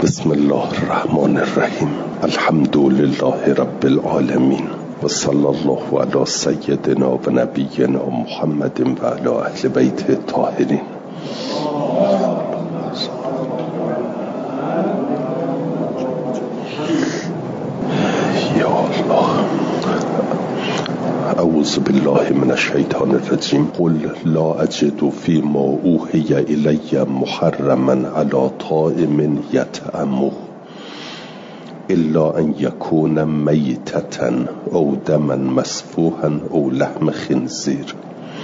بسم الله الرحمن الرحیم. الحمد لله رب العالمین و صلی الله علی سیدنا و نبینا محمد و علی اهل بیت الطاهرین. یا الله. اعوذ بالله من الشیطان الرجیم. قل لا اجد فیما اوحی الی محرما علی طاعم یطعمه الا ان یکون میتة او دما مسفوحا او لحم خنزیر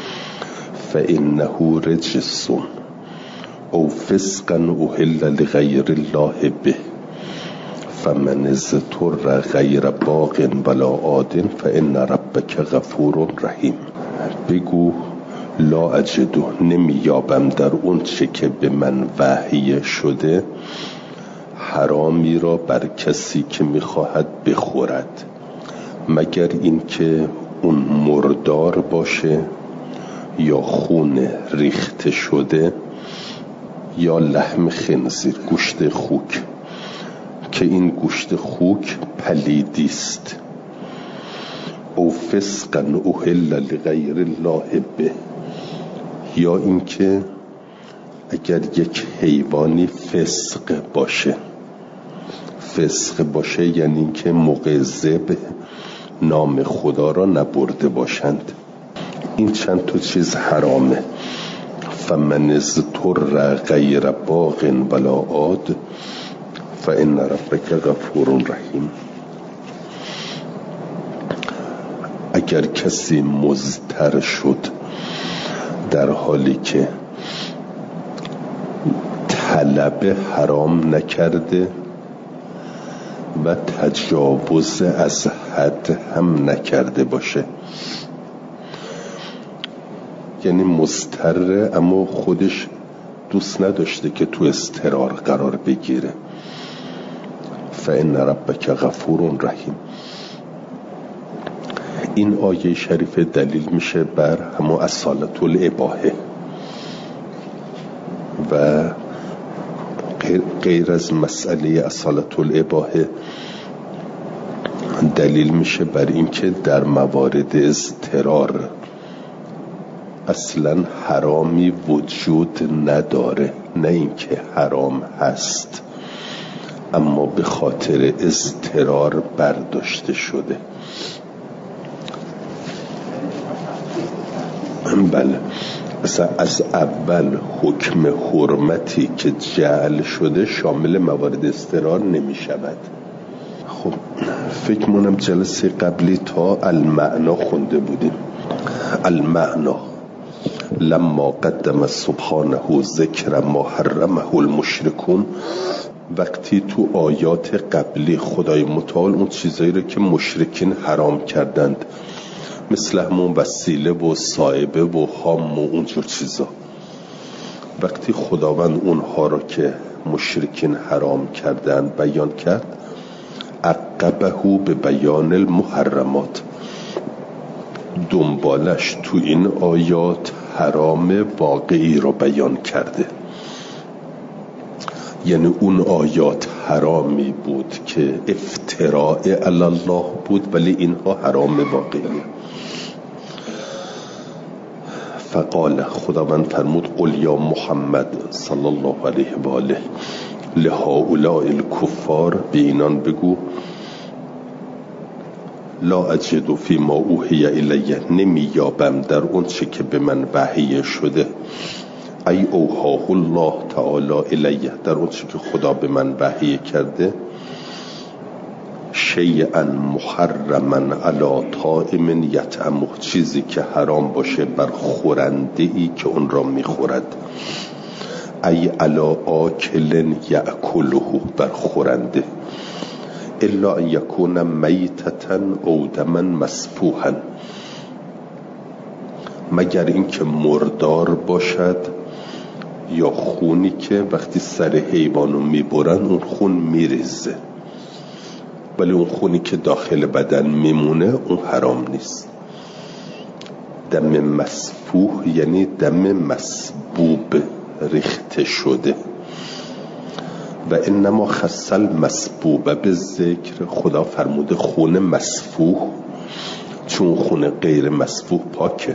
فانه رجس او فسقا احل لغیر الله به فمن اضطر غیر باغ ولا عاد فان ربک غفور رحیم. بگو لا اجد، نمیابم در اون چه که به من وحی شده حرامی را بر کسی که میخواهد بخورد مگر این که اون مردار باشه یا خون ریخته شده یا لحم خنزیر، گوشت خوک، که این گوشت خوک پلیدیست. او فسقا احل لغیر الله به، یا اینکه اگر یک حیوانی فسق باشه یعنی اینکه موقع ذبح نام خدا را نبرده باشند. این چند تا چیز حرامه. فمن اضطر غیر باغ ولا عاد فإن ربک غفور رحیم. اگر کسی مضطر شد در حالی که طلب حرام نکرده و تجاوز از حد هم نکرده باشه، یعنی مضطره اما خودش دوست نداشته که تو اضطرار قرار بگیره، فإن ربک غفور رحیم. این آیه شریف دلیل میشه بر همون اصالت الاباحه و غیر از مسئله اصالت الاباحه دلیل میشه بر اینکه در موارد اضطرار اصلا حرامی وجود نداره، نه اینکه حرام هست اما به خاطر اضطرار برداشته شده. بله، مثلا از اول حکم حرمتی که جعل شده شامل موارد اضطرار نمی شود. خب فکر مونم جلسه قبلی تا المعنا خونده بودیم. المعنا لما قدم سبحانه ذکر ما حرمه المشرکون، وقتی تو آیات قبلی خدای متعال اون چیزایی رو که مشرکین حرام کردند مثل همون وسیله و صائبه و حام و اونجور چیزا، وقتی خداوند اونها رو که مشرکین حرام کردند بیان کرد عقبه به بیان المحرمات، دنبالش تو این آیات حرام واقعی رو بیان کرده. یعنی اون آیات حرامی بود که افتراء علی الله بود ولی اینها حرام واقعی. فقال، خداوند فرمود قل یا محمد صلی الله علیه و آله لهؤلاء الکفار، به اینان بگو لا اجد فی ما اوحی الی، نمیابم در اون چه که به من وحی شده، ای اوحاه الله تعالی الیه، در اون چه که خدا به من وحی کرده، شیئا محرما علی طاعم یطعمه، چیزی که حرام باشه بر خورنده ای که اون را میخورد، ای علی آکل یأکله، بر خورنده، الا ان یکون میتة او دما مسفوحا، مگر اینکه مردار باشد یا خونی که وقتی سر حیوانو میبرن اون خون میریزه ولی اون خونی که داخل بدن میمونه اون حرام نیست. دم مسفوح یعنی دم مسبوب، ریخته شده، و انما خص المسبوب به ذکر، خدا فرموده خون مسفوح، چون خون غیر مسفوح پاکه.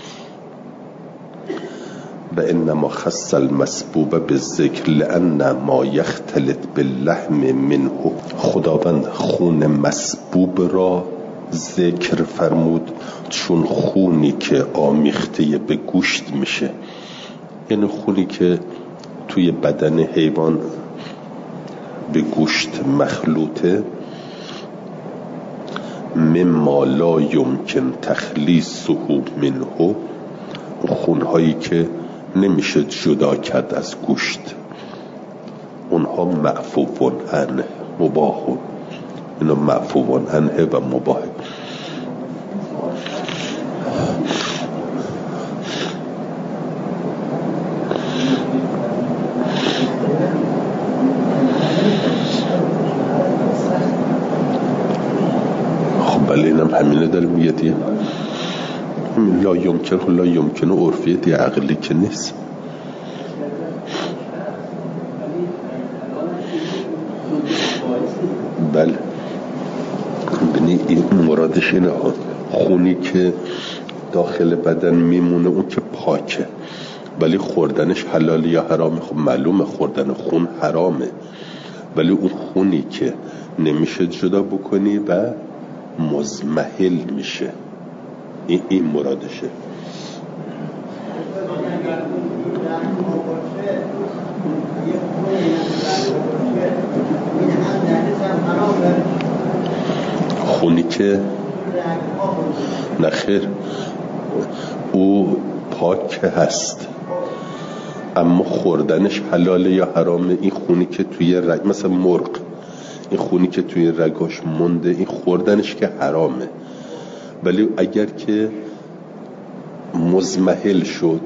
و انما خص المسبوب به ذکر لأن ما یختلط باللحم منه، خداوند خون مسبوب را ذکر فرمود چون خونی که آمیخته به گوشت میشه، یعنی خونی که توی بدن حیوان به گوشت مخلوطه، مما لا یمکن تخلیصه منه، خونهایی که نمیشه جدا کرد از گوشت، اونها معفوون عنه مباحون، اینا معفوون عنه و مباح. خب بله اینم همینه داره میگه دیگه، لا یمکن عرفیه دیگه، عقلی که نیست. بله ببینی این مرادش اینه، خونی که داخل بدن میمونه اون که پاکه، ولی خوردنش حلال یا حرامه؟ خب معلومه خوردن خون حرامه، ولی اون خونی که نمیشه جدا بکنی و مزمحل میشه، این مرادشه. خونی که نخیر او پاک هست اما خوردنش حلاله یا حرامه؟ این خونی که توی رگ، مثلا مرغ، این خونی که توی رگاش مونده، این خوردنش که حرامه، ولی اگر که مزمحل شد،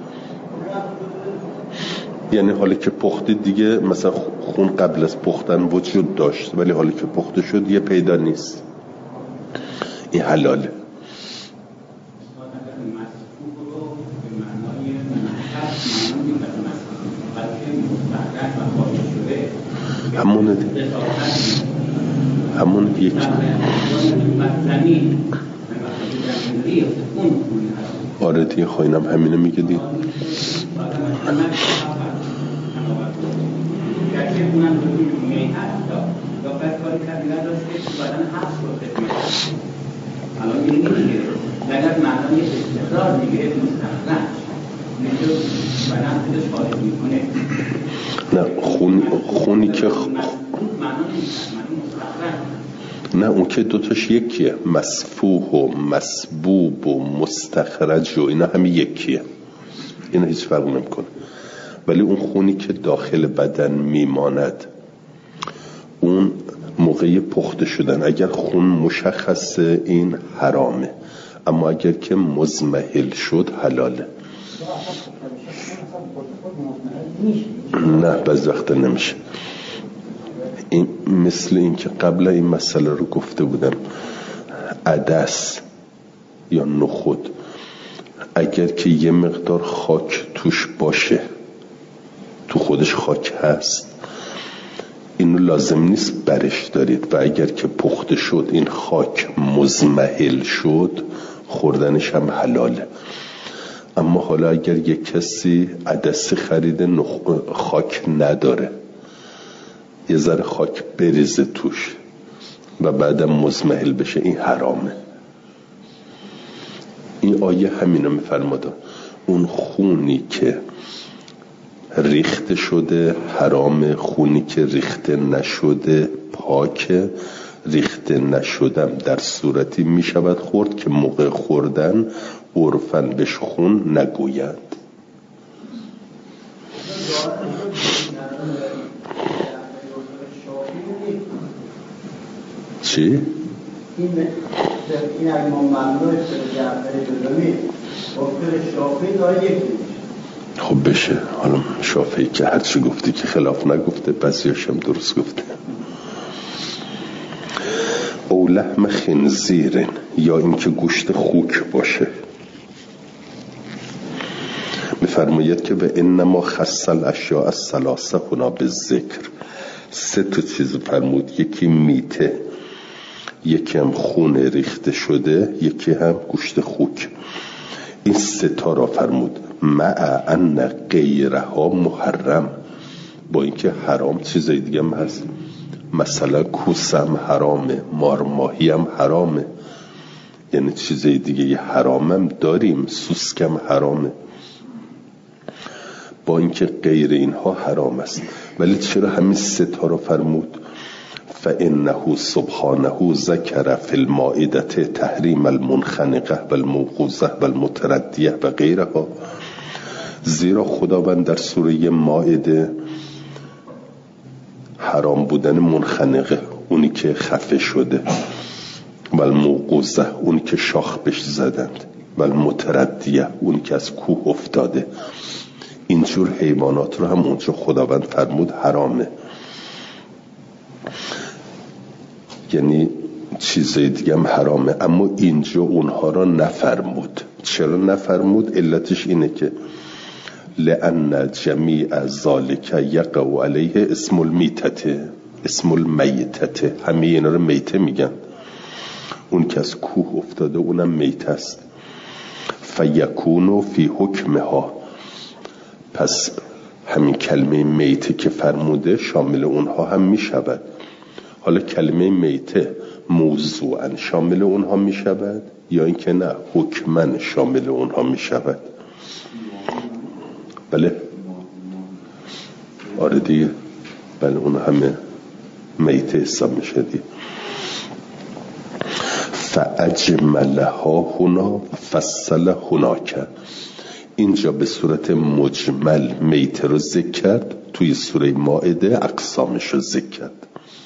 یعنی حالا که پخته دیگه، مثلا خون قبل از پختن وجود داشت ولی حالا که پخته شد یه پیدا نیست، این حلاله. همون یکی آره دیگه، خواهینم همینه میگه دیگه. نه خونی که نه اون که دوتاش یکیه، مسفوح و مسبوب و مستخرج و اینا همین یکیه، اینا هیچ فرق نمیکنه، ولی اون خونی که داخل بدن میماند اون موقع پخته شدن اگر خون مشخصه این حرامه، اما اگر که مزمحل شد حلاله. نه بعض وقتا نمیشه. این مثل این که قبل این مسئله رو گفته بودم، عدس یا نخود اگر که یه مقدار خاک توش باشه، تو خودش خاک هست، اینو لازم نیست برش دارید، و اگر که پخته شد این خاک مزمحل شد خوردنش هم حلاله. اما حالا اگر یک کسی عدس خریده خاک نداره، یه ذره خاک بریزه توش و بعدم مزمحل بشه، این حرامه. این آیه همینو میفرماده، اون خونی که ریخته شده حرامه، خونی که ریخته نشده پاکه. ریخته نشدم در صورتی می شود خورد که موقع خوردن عرفاً بهش خون نگویند. چی؟ این اگه ما ممنوع جعفری بزنیم وقت شافعی داره یکی خب بشه. حالا شافعی که هرچی گفتی که خلاف نگفته، بعضیاش هم درست گفته. او لحم خنزیر، یا اینکه گوشت خوک باشه. میفرماید که به انما خص الاشیاء الثلاثه هنا بالذکر، 3 چیز فرمود، یکی میته، یکی هم خون ریخته شده، یکی هم گوشت خوک. این 3 را فرمود. مع ان غیرها محرم، با اینکه حرام چیزای دیگه هم هست، مثلا کوسم حرامه، مارماهی هم حرامه، یعنی چیزای دیگه حرام هم داریم، سوسکم حرامه، با اینکه غیر اینها حرام است. ولی چرا همین 3 را فرمود؟ فإنه سبحانه ذکر فی المائدة تحریم المنخنقه و الموقوذه و المتردیه و غیرها. زیرا خداوند در سوره مائده حرام بودن منخنقه، اونی که خفه شده، و الموقوذه، اونی که شاخ بهش زدند، و المتردیه، اونی که از کوه افتاده، اینجور حیوانات رو هم اونجا خداوند فرمود حرامه. یعنی چیزای دیگه هم حرامه، اما اینجا اونها را نفرمود. چرا نفرمود؟ علتش اینه که لأن جمیع ذالک یقع علیه اسم المیتته، اسم المیتته، همه اینا رو میته میگن. اون که از کوه افتاده اونم میته است. فیکونو فی حکمها، پس همین کلمه میته که فرموده شامل اونها هم میشود. حالا کلمه میته موضوعا شامل اونها میشود یا اینکه نه حکمن شامل اونها میشود؟ بله آره دیگه، بله اون همه میته حساب میشه دیگه. فاجملها هنا فصل هناک، اینجا به صورت مجمل میته رو ذکر کرد، توی سوره مائده اقسامش رو ذکر کرد.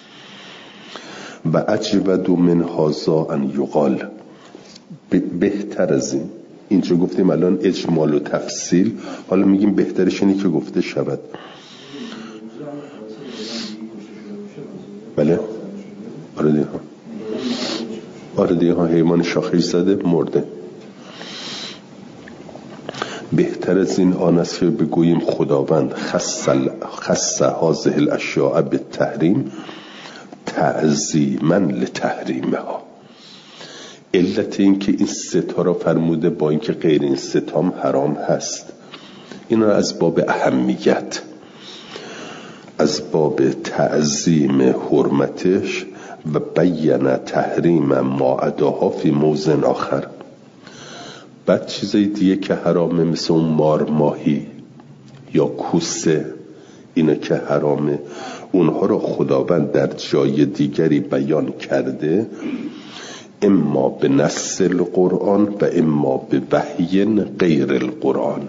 و اجود من هذا ان یقال، بهتر از این، اینجا گفتیم الان اجمال و تفصیل، حالا میگیم بهترش اینه که گفته شود. بله آره دیگه ها حیوان شاخش زده مرده. بهتر از این آن است که بگوییم خداوند خص هذه الاشیاء بالتحریم تعظیما لتحریمها. علت این که این 3 را فرموده با اینکه غیر این 3 هم حرام هست، این را از باب اهمیت، از باب تعظیم حرمتش و بیان تحریم ما عداها فی موضع آخر. بعد چیزای دیگه که حرامه مثل اون مارماهی یا کوسه، اینا که حرامه، اونها رو خداوند در جای دیگری بیان کرده، اما به نص القرآن و اما به وحی غیر القرآن.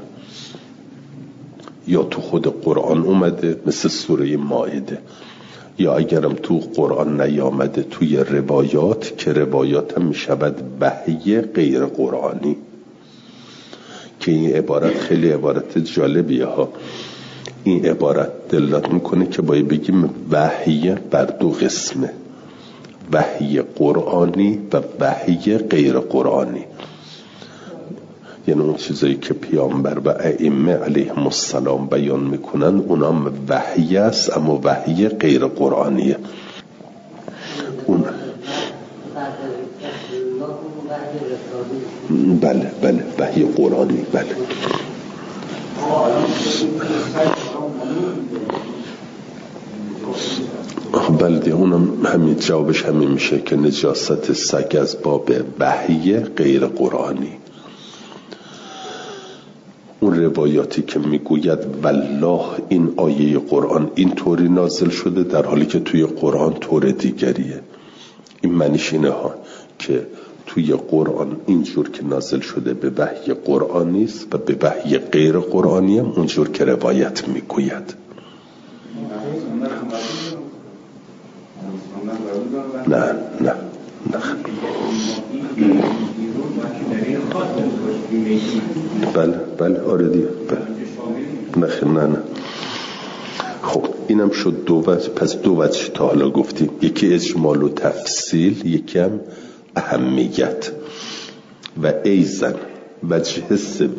یا تو خود قرآن اومده مثل سوره مائده، یا اگرم تو قرآن نیامده توی روایات، که روایات هم میشود وحی غیر قرآنی. که این عبارت خیلی عبارت جالبیه ها. این عبارت دلالت میکنه که باید بگیم وحی بر 2 قسمه، وحی قرآنی و وحی غیر قرآنی. یعنی اون چیزایی که پیامبر و ائمه علیهم السلام بیان میکنن اونام وحی است، اما وحی غیر قرآنیه. اون بله وحی قرآنی، بله. بلده اونم همین جوابش همین میشه که نجاست سگ از باب وحی غیر قرآنی. اون روایاتی که میگوید والله این آیه قرآن این طوری نازل شده در حالی که توی قرآن طور دیگریه، این معنیش اینه ها که توی قرآن اینجور که نازل شده به وحی قرآنی است و به وحی غیر قرآنی هم اونجور که روایت میگوید. نه بله آره دیگه نه. خب اینم شد 2 وجه. پس 2 وجه تا حالا گفتیم، یکی اجمال و تفصیل، یکی هم اهمیت. و ایزن وجه 3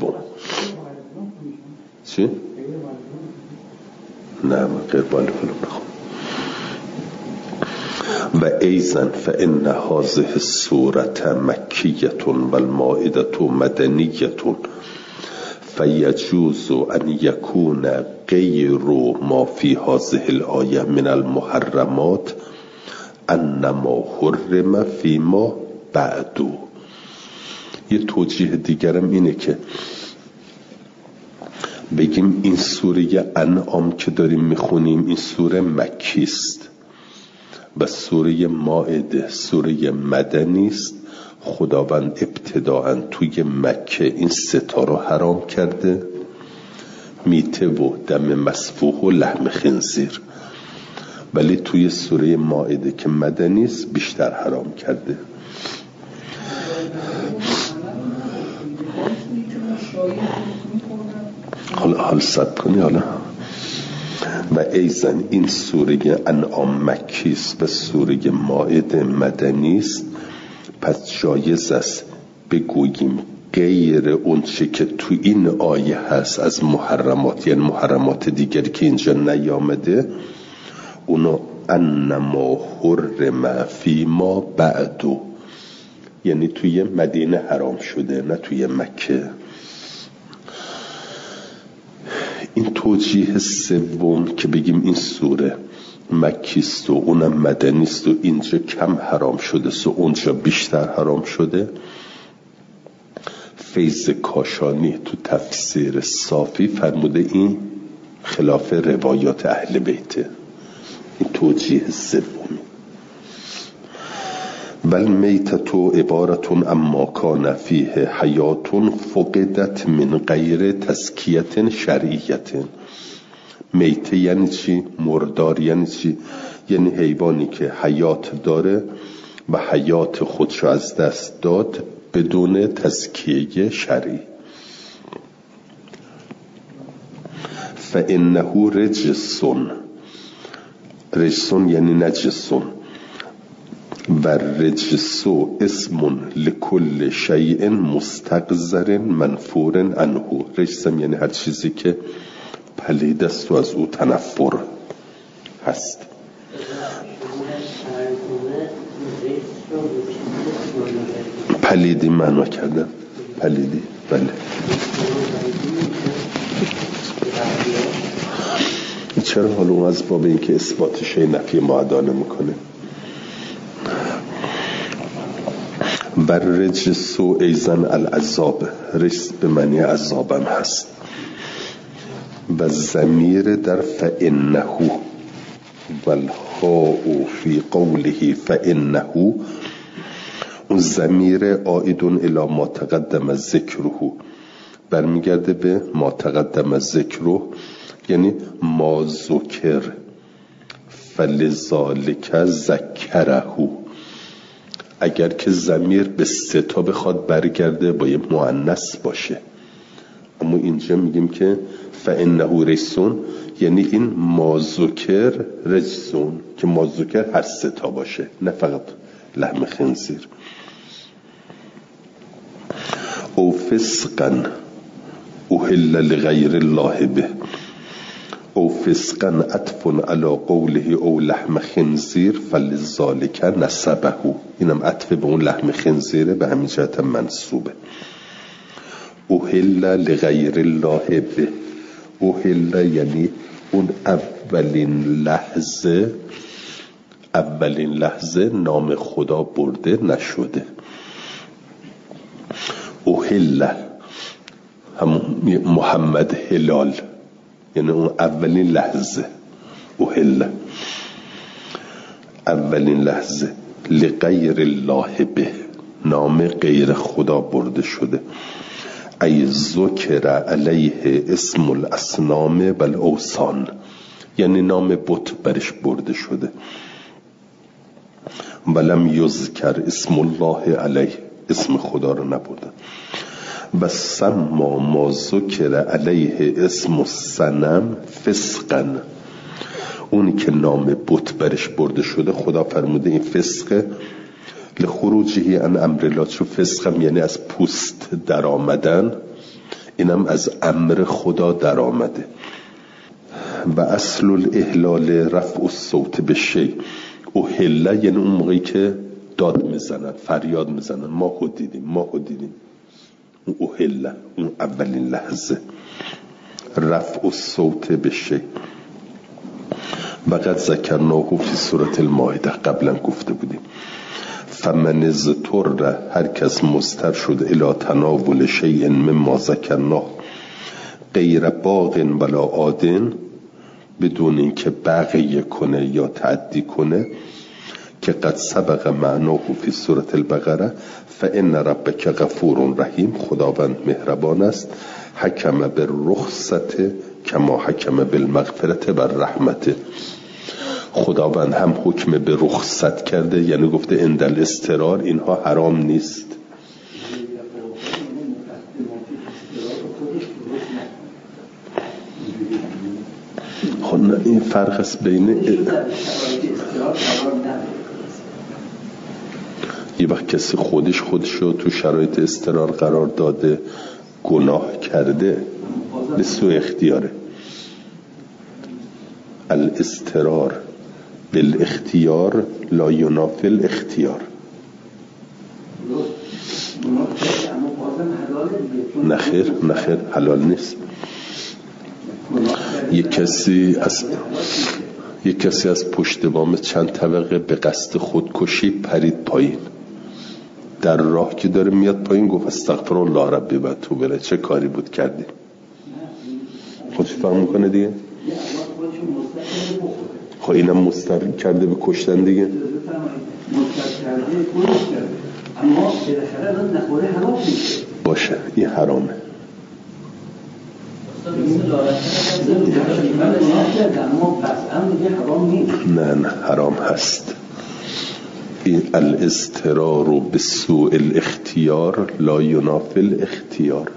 چی؟ نه من غیر بالی فلو نخون. و ایزن فإن هذه السورة مکیة و المائدة مدنیة فیجوز ان یکون غیر ما فی هذه الآیه من المحرمات انما حرم فیما بعد. یه توجیه دیگرم اینه که بگیم این سوره انعام که داریم میخونیم این سوره مکی است و سوره مائده سوره مدنی است. خداوند ابتداءً توی مکه این ستا رو حرام کرده، میته و دم مسفوح و لحم خنزیر، ولی توی سوره مائده که مدنی است بیشتر حرام کرده. حالا صبر کنی. حالا و ایزن این سوره انعام مکی است و سوره مائده مدنی است، پس جایز است بگوییم غیر اون چه که تو این آیه هست از محرمات، یعنی محرمات دیگری که اینجا نیامده، اونو انما حرم فی ما بعدو، یعنی توی مدینه حرام شده نه توی مکه. این توجیه سوم که بگیم این سوره مکیست و اونم مدنیست و اینجا کم حرام شده و اونجا بیشتر حرام شده، فیض کاشانی تو تفسیر صافی فرموده این خلاف روایات اهل بیته. این توجیه سومی. بل میتتو عبارتون اما کان فیه حیاتون فقدت من غیر تزکیت شرعیت. میته یعنی چی؟ مردار یعنی چی؟ یعنی حیوانی که حیات داره و حیات خودش از دست داد بدون تزکیه شرعی. فإنه رجسون، رجسون یعنی نجسون، و رجسو اسم لکل شیء مستقذر منفور عنه. رجسم یعنی هر چیزی که پلید است و از او تنفر هست. پلیدی معنا کردم، پلیدی. بله چرا حالا اون از باب این که اثبات شی نفی معادانه میکنه. بر رجس و ایزن العذاب، رجس به معنی عذابم هست و ضمیر در فإنه و الهاء فی قوله فإنه، اون ضمیر عائدون الی ما تقدم ذکره، برمیگرده به ما تقدم ذکره، یعنی ما ذکر فلذالک ذکره. اگر که ضمیر به ستا بخواد برگرده با یه مؤنث باشه، اما اینجا میگیم که فإنه رجسون، یعنی این ما ذکر رجسون که ما ذکر هر ستا باشه نه فقط لحم خنزیر. او فسقا احل لغیر الله به، او فسقا عطف علی قوله او لحم خنزیر فلذالک نسبه، اینم عطف به اون لحم خنزیره، به همین جهت منصوبه. احل لغیر الله به، احل یعنی اون اولین لحظه نام خدا برده نشده. احل همون محمد هلال، یعنی اون اولین لحظه. احل اولین لحظه. لغیر الله به، نام غیر خدا برده شده. ای ذکر علیه اسم الاصنام والاوثان، یعنی نام بت برش برده شده. ولم یذکر اسم الله علیه، اسم خدا رو نبردن. و سما ما ذکر علیه اسم الصنم فسقا، اونی که نام بت برش برده شده خدا فرموده این فسقه. لخروجه عن امر الله، چون فسقم یعنی از پوست در آمدن، اینم از امر خدا در آمده. و اصل الاحلال رفع الصوت بالشیء احله یعنی اون موقعی که داد میزنن، فریاد میزنن ما دیدیم اون احله، اون اولین لحظه. رفع الصوت بشه. وقد ذکرناه فی سورة المائده، قبلا گفته بودیم. فمن اضطر، هر کس مضطر شد الی تناول شیء مما ذکرناه غیر باغ ولا عاد، بدون اینکه بغی کنه یا تعدی کنه، که قد سبق معناه فی سورة البقره فان ربک غفور رحیم، خداوند مهربان است، حکم بالرخصت کما حکم بالمغفرت و رحمت. خداوند هم حکم به رخصت کرده، یعنی گفته عند الاضطرار اینها حرام نیست. خب این فرق است بین یه وقت کسی خودشو تو شرایط اضطرار قرار داده، گناه کرده، به سوء اختیاره. الاضطرار بالاختیار لا ینافی الاختیار. نخیر حلال نیست. یک کسی از پشت بام چند طبقه به قصد خودکشی پرید پایین، در راه که داره میاد پایین گفت استغفر الله ربی و توب الیه. چه کاری بود کردی؟ خودش فهم میکنه دیگه. خب اینم مستقیم کرده به کشتن دیگه. باشه این حرامه. نه حرام هست. این الاضطرار به سوء الاختیار لا ینافی الاختیار.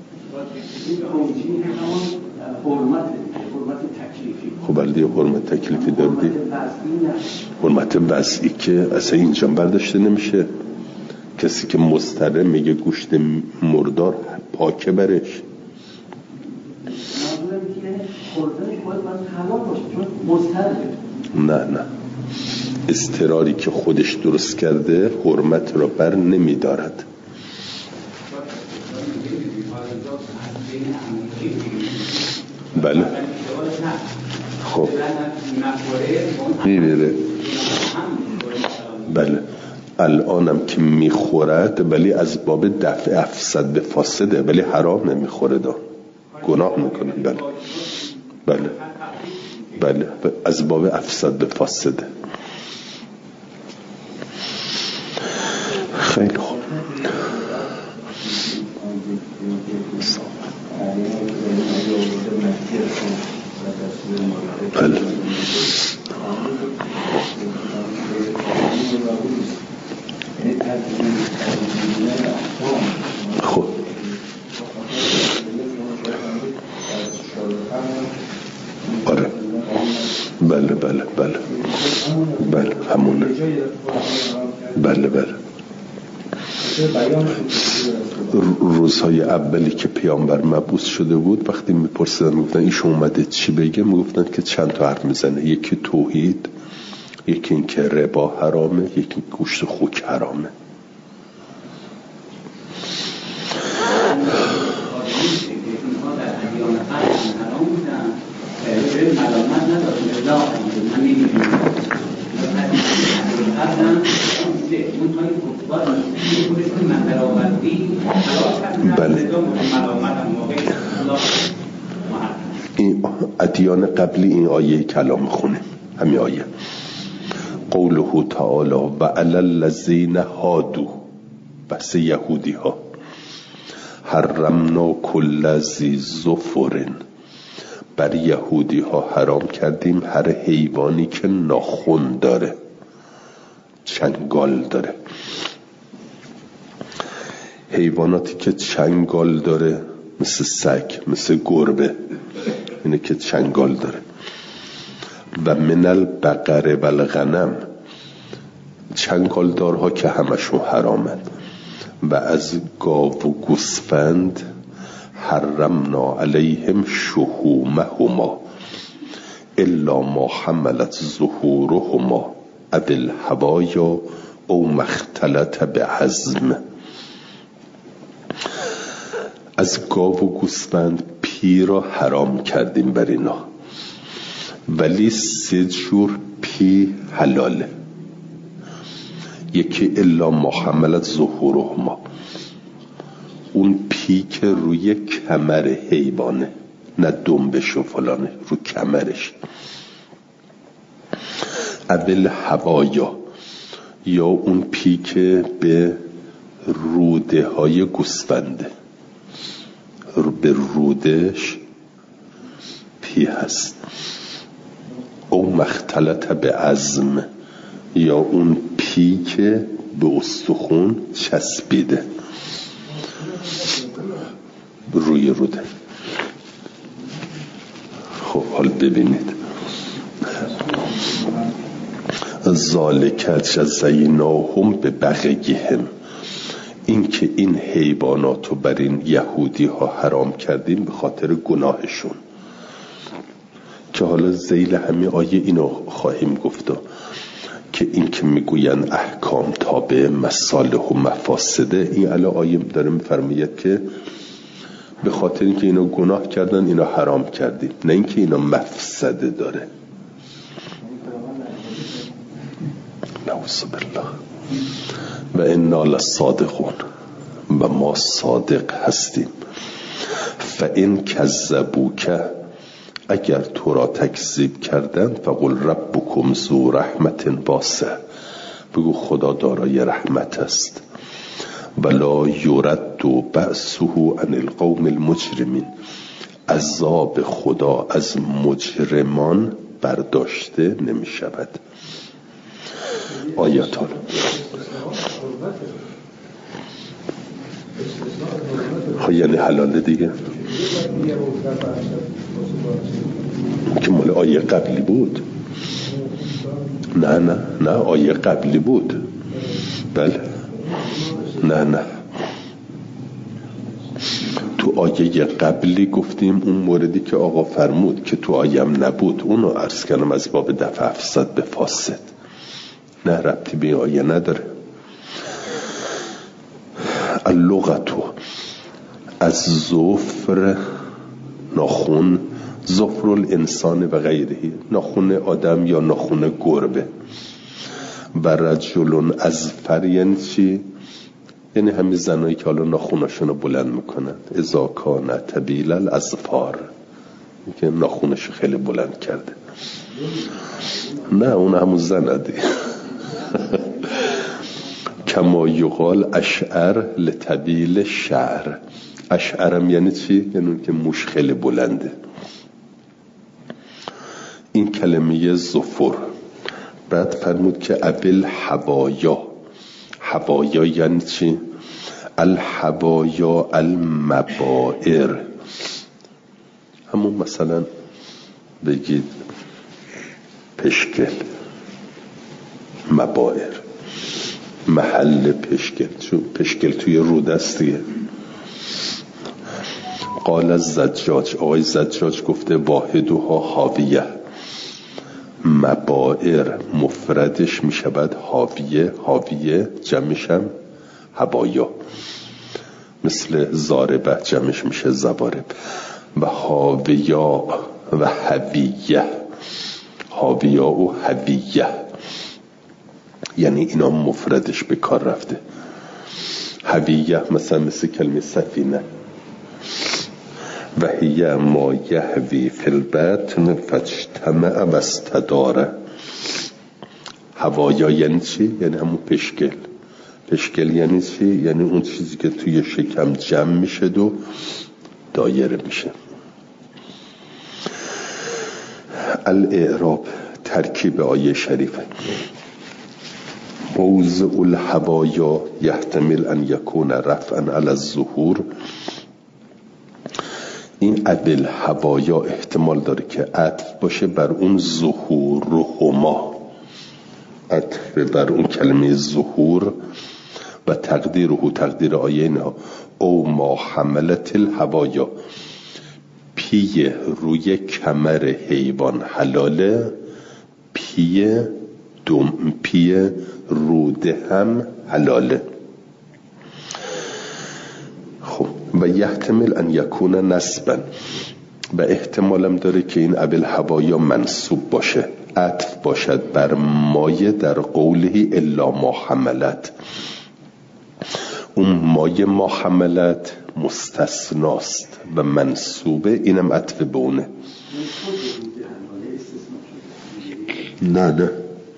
خب بلدی حرمت تکلیفی داری، حرمت وضعی که اصلا اینجا برداشته نمیشه. کسی که مضطره میگه گوشت مردار پاکه برش. نه اضطراری که خودش درست کرده حرمت را بر نمیدارد. بله خب میبره. بله الانم که میخورد ولی از باب دفع افسد به فاسده، ولی حرام نمیخوره، گناه میکنه. بله از باب افسد به فاسده. خیلی خوب. بله خب آره بله همونه. بله روزهای اولی که پیامبر مبعوث شده بود وقتی میپرسیدن گفتن ایشون اومده چی بگه، میگفتن که چند تا حرف میزنه، یکی توحید، یکی این که ربا حرامه، یکی گوشت خوک حرامه. بله این ادیان قبلی این آیه کلام میخونه، همین آیه قوله تعالی و علی الذین هادوا، بس یهودی ها، حرمنا کل ذی ظفر، بر یهودی ها حرام کردیم هر حیوانی که ناخن داره، چنگال داره. حیواناتی که چنگال داره مثل سگ، مثل گربه، اینه که چنگال داره. و من البقره و الغنم، چنگالدارها که همشون حرامن. و از گاو و گوسفند حرمنا علیهم شحومهما الا ما حملت ظهورهما ابل هوایا او مختلط به عظم. از گاو و گوسفند پی را حرام کردیم بر اینا، ولی 3 جور پی حلاله. یکی الا ما حملت ظهورهما، اون پی که روی کمر حیوانه، نه دنبش و فلانه، رو کمرش. ابل هوایا، یا اون پی که به روده های گوسفنده، به رودش پی هست. او مختلط به عظم، یا اون پی که به استخون چسبیده روی روده. خب حال ببینید، ذالک جزیناهم ببغیهم، این که این حیوانات رو بر این یهودی ها حرام کردیم به خاطر گناهشون، که حالا ذیل همین آیه اینو خواهیم گفت، که این که میگوین احکام تابع مصالح و مفاسده، این علا آیه داره میفرماید که به خاطر اینکه اینا گناه کردن اینا حرام کردیم، نه اینکه اینا مفسده داره. نعوذ بالله. و انا لصادقون، و ما صادق هستیم. فان کذبوک، اگر تو را تکذیب کردن، فقل ربکم ذو رحمت واسع، بگو خدا دارای رحمت است. ولا یرد بأسه عن القوم المجرمین، عذاب خدا از مجرمان برداشته نمی شود. آیات ها یعنی حلاله دیگه، که مال آیه قبلی بود. نه آیه قبلی بود. بله نه تو آیه قبلی گفتیم اون موردی که آقا فرمود که تو آیم نبود، اونو عرض کردم از باب دفع افساد به فاسد، نه ربطی به آیه نداره. اللغتو، از ظفر ناخون، ظفر الانسان و غیره، ناخون آدم یا ناخون گربه. و رجل اظفر یعنی چی؟ یعنی همین زنایی که حالا ناخوناشون رو بلند میکنن، اذا کان طویل الاظفار، که ناخونش خیلی بلند کرده. نه اون همون زنه دیگه. کما یقال اشعر لطویل شعر، اشعرم یعنی چی؟ یعنی اون که موش خیلی بلنده. این کلمه ظفر. بعد فرمود که ابل هوایا، هوایا یعنی چی؟ الهوایا المبائر، همون مثلا بگید پشکل، مبائر محل پشکل، چون پشکل توی رود است دیگه. قال الزجاج، آقای زجاج گفته واحدها حاویه، مبائر مفردش می شود حاویه، حاویه جمعش هم هوایا، مثل زاربه جمعش میشه زوارب. و حاویا و حویه، حاویا و حویه، یعنی اینا مفردش به کار رفته. حویه مثلا مثل کلمه سفینه، و هی ما یهوی فی البطن فاجتمع و استداره. هوایا یعنی چی؟ یعنی همون پشکل. پشکل یعنی چی؟ یعنی اون چیزی که توی شکم جمع میشه و دایره میشه. الاعراب، ترکیب آیه شریفه. موضع الهوایا یحتمل ان یکون رفعا علی الظهور، این ابل هوایا احتمال داره که عطف باشه بر اون ظهورهما، عطف بر اون کلمه ظهور. و تقدیر آیه نه او ما حملت الهوایا، پی روی کمر حیوان حلاله، پی پی روده هم حلاله. خب و یحتمل ان یکون نسبا، و احتمالم داره که این ابوالهوایا منصوب باشه، عطف باشد بر مایه در قوله الا ما حملت. اون مایه ما حملت مستثناست و منصوبه، اینم عطف به اونه. نه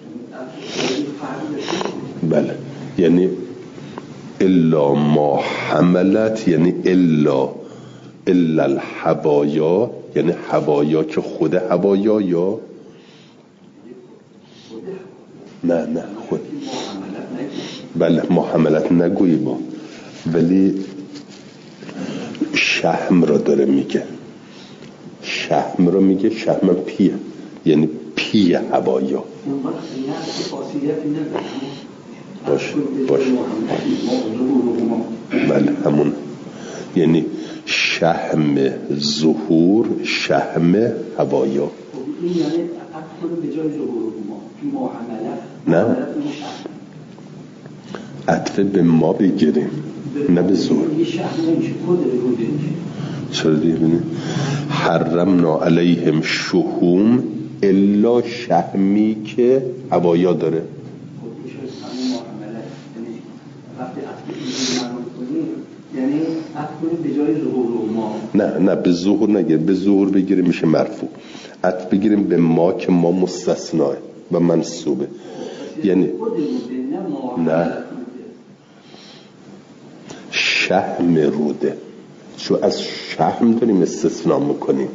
بله، یعنی الا ما حملت یعنی الا الحوایا، یعنی حوایا که خود حوایا، یا نه خود، بله ما حملت نگویی ما، ولی شحم را داره میگه، شحم را میگه، شحم پیه یعنی پی حوایا. باش بله همون، یعنی شحم ظهور، شحم حوایا. نه عطف به ما بگیریم نه به ظهور. چرا دیگه حرمنا علیهم شحوم الا شحمی که حوایا داره. یعنی عطف به جای ظهور ما، نه به ظهور نگیریم، به ظهور بگیریم میشه مرفوع، عطف بگیریم به ما که ما مستثناه و منصوبه. یعنی نه شحم روده، چون از شحم داریم استثناء میکنیم.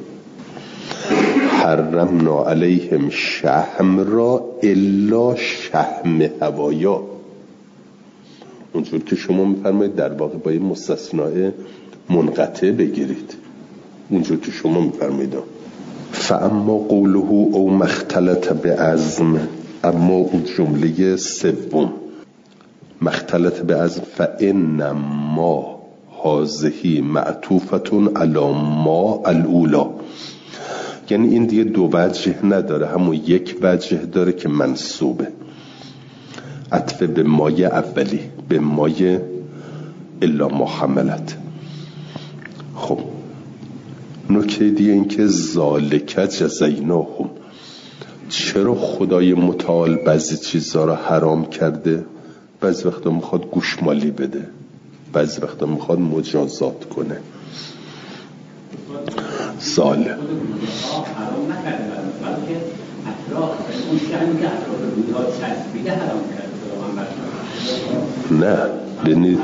حرمنا علیهم شحم را الا شحم حوایا، اونجور که شما میفرمایید در واقع با این مستثناء منقطع بگیرید، اونجور که شما میفرمایید. فاما قوله او مختلط بعظم، اما اون جمله سوم مختلط بعظم، فان ما هذه معطوفتون علی ما الاولا، یعنی این دیگه دو وجه نداره، همون یک وجه داره که منصوبه، عطف به مایه اولی، به مایه الا ما حملت. خب نکته دیگه این که ذالک جزیناهم، چرا خدای متعال بعضی چیزا رو حرام کرده؟ بعضی وقتا میخواد گوشمالی بده، بعضی وقتا میخواد مجازات کنه. ظالم نه ببینید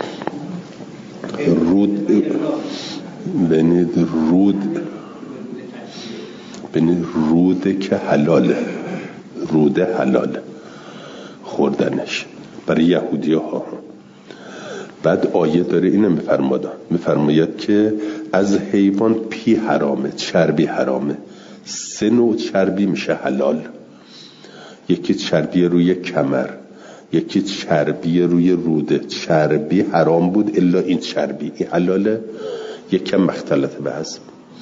روده که حلاله، روده حلاله خوردنش برای یهودی ها. بعد آیه داره اینو میفرماید که از حیوان پی حرامه، چربی حرامه. 3 نوع چربی میشه حلال، یکی چربی روی کمر، یکی چربی روی روده. چربی حرام بود الا این چربی، این حلاله. یکم مختلط بعض.